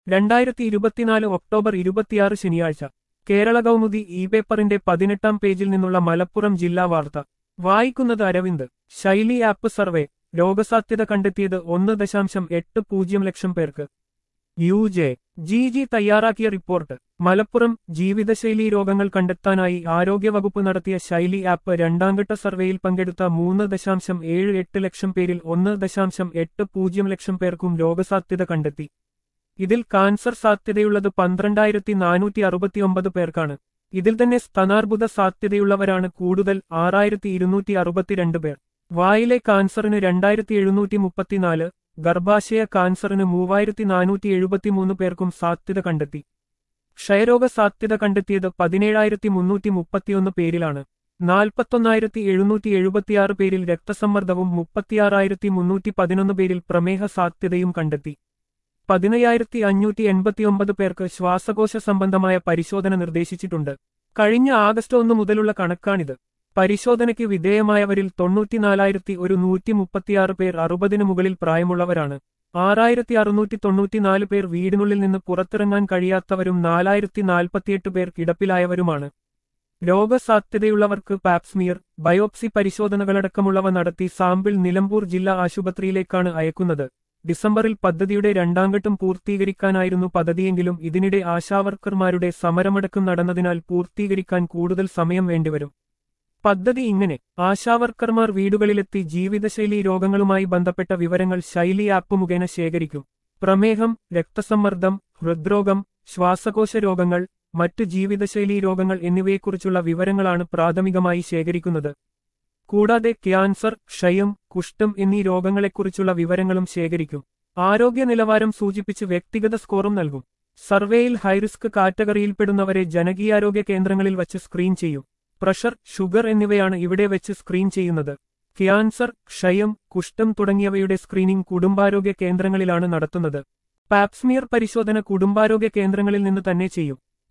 2024 October 26 ശനിയാഴ്ച Kerala Kaumudi E പേപ്പറിന്റെ 18-ാം പേജിൽ നിന്നുള്ള മലപ്പുറം ജില്ലാ വാർത്ത വായിക്കുന്നത് അരവിന്ദ്. ശൈലി ആപ്പ് സർവേ രോഗസാധ്യത കണ്ടെത്തിയത് 1.80 ലക്ഷം പേർക്ക്. ജി തയ്യാറാക്കിയ റിപ്പോർട്ട്. മലപ്പുറം ജീവിതശൈലീ രോഗങ്ങൾ കണ്ടെത്താനായി ആരോഗ്യവകുപ്പ് നടത്തിയ ശൈലി ആപ്പ് രണ്ടാംഘട്ട സർവേയിൽ പങ്കെടുത്ത 3.78 ലക്ഷം പേരിൽ 1.80 ലക്ഷം പേർക്കും രോഗസാധ്യത കണ്ടെത്തി. ഇതിൽ കാൻസർ സാധ്യതയുള്ളത് 12,469 പേർക്കാണ്. ഇതിൽ തന്നെ സ്തനാർബുദ സാധ്യതയുള്ളവരാണ് കൂടുതൽ 6,262 പേർ. വായിലെ കാൻസറിന് 2,734, ഗർഭാശയ കാൻസറിന് 3,473 പേർക്കും സാധ്യത കണ്ടെത്തി. ക്ഷയരോഗ സാധ്യത കണ്ടെത്തിയത് 17,331 പേരിലാണ്. 41,776 പേരിൽ രക്തസമ്മർദ്ദവും 36,311 പേരിൽ പ്രമേഹ സാധ്യതയും കണ്ടെത്തി. 15,589 പേർക്ക് ശ്വാസകോശ സംബന്ധമായ പരിശോധന നിർദ്ദേശിച്ചിട്ടുണ്ട്. കഴിഞ്ഞ ആഗസ്റ്റ് 1 മുതലുള്ള കണക്കാണിത്. പരിശോധനയ്ക്ക് വിധേയമായവരിൽ 94,136 പേർ 60-ന് മുകളിൽ പ്രായമുള്ളവരാണ്. 6,694 പേർ വീടിനുള്ളിൽ നിന്ന് പുറത്തിറങ്ങാൻ കഴിയാത്തവരും 4,048 പേർ കിടപ്പിലായവരുമാണ്. രോഗസാധ്യതയുള്ളവർക്ക് പാപ്സ്മിയർ, ബയോപ്സി പരിശോധനകളടക്കമുള്ളവ നടത്തി സാമ്പിൾ നിലമ്പൂർ ജില്ലാ ആശുപത്രിയിലേക്കാണ് അയക്കുന്നത്. ഡിസംബറിൽ പദ്ധതിയുടെ രണ്ടാംഘട്ടം പൂർത്തീകരിക്കാനായിരുന്നു പദ്ധതിയെങ്കിലും ഇതിനിടെ ആശാവർക്കർമാരുടെ സമരമടക്കം നടന്നതിനാൽ പൂർത്തീകരിക്കാൻ കൂടുതൽ സമയം വേണ്ടിവരും. പദ്ധതി ഇങ്ങനെ: ആശാവർക്കർമാർ വീടുകളിലെത്തി ജീവിതശൈലീ രോഗങ്ങളുമായി ബന്ധപ്പെട്ട വിവരങ്ങൾ ശൈലി ആപ്പ് മുഖേന ശേഖരിക്കും. പ്രമേഹം, രക്തസമ്മർദ്ദം, ഹൃദ്രോഗം, ശ്വാസകോശ രോഗങ്ങൾ, മറ്റു ജീവിതശൈലീ രോഗങ്ങൾ എന്നിവയെക്കുറിച്ചുള്ള വിവരങ്ങളാണ് പ്രാഥമികമായി ശേഖരിക്കുന്നത്. കൂടാതെ ക്യാൻസർ, ക്ഷയം, കുഷ്ഠം എന്നീ രോഗങ്ങളെക്കുറിച്ചുള്ള വിവരങ്ങളും ശേഖരിക്കും. ആരോഗ്യ നിലവാരം സൂചിപ്പിച്ച് വ്യക്തിഗത സ്കോറും നൽകും. സർവേയിൽ ഹൈറിസ്ക് കാറ്റഗറിയിൽപ്പെടുന്നവരെ ജനകീയാരോഗ്യ കേന്ദ്രങ്ങളിൽ വച്ച് സ്ക്രീൻ ചെയ്യും. പ്രഷർ, ഷുഗർ എന്നിവയാണ് ഇവിടെ വെച്ച് സ്ക്രീൻ ചെയ്യുന്നത്. ക്യാൻസർ, ക്ഷയം, കുഷ്ഠം തുടങ്ങിയവയുടെ സ്ക്രീനിംഗ് കുടുംബാരോഗ്യ കേന്ദ്രങ്ങളിലാണ് നടത്തുന്നത്. പാപ്സ്മിയർ പരിശോധന കുടുംബാരോഗ്യ കേന്ദ്രങ്ങളിൽ നിന്ന് തന്നെ ചെയ്യും.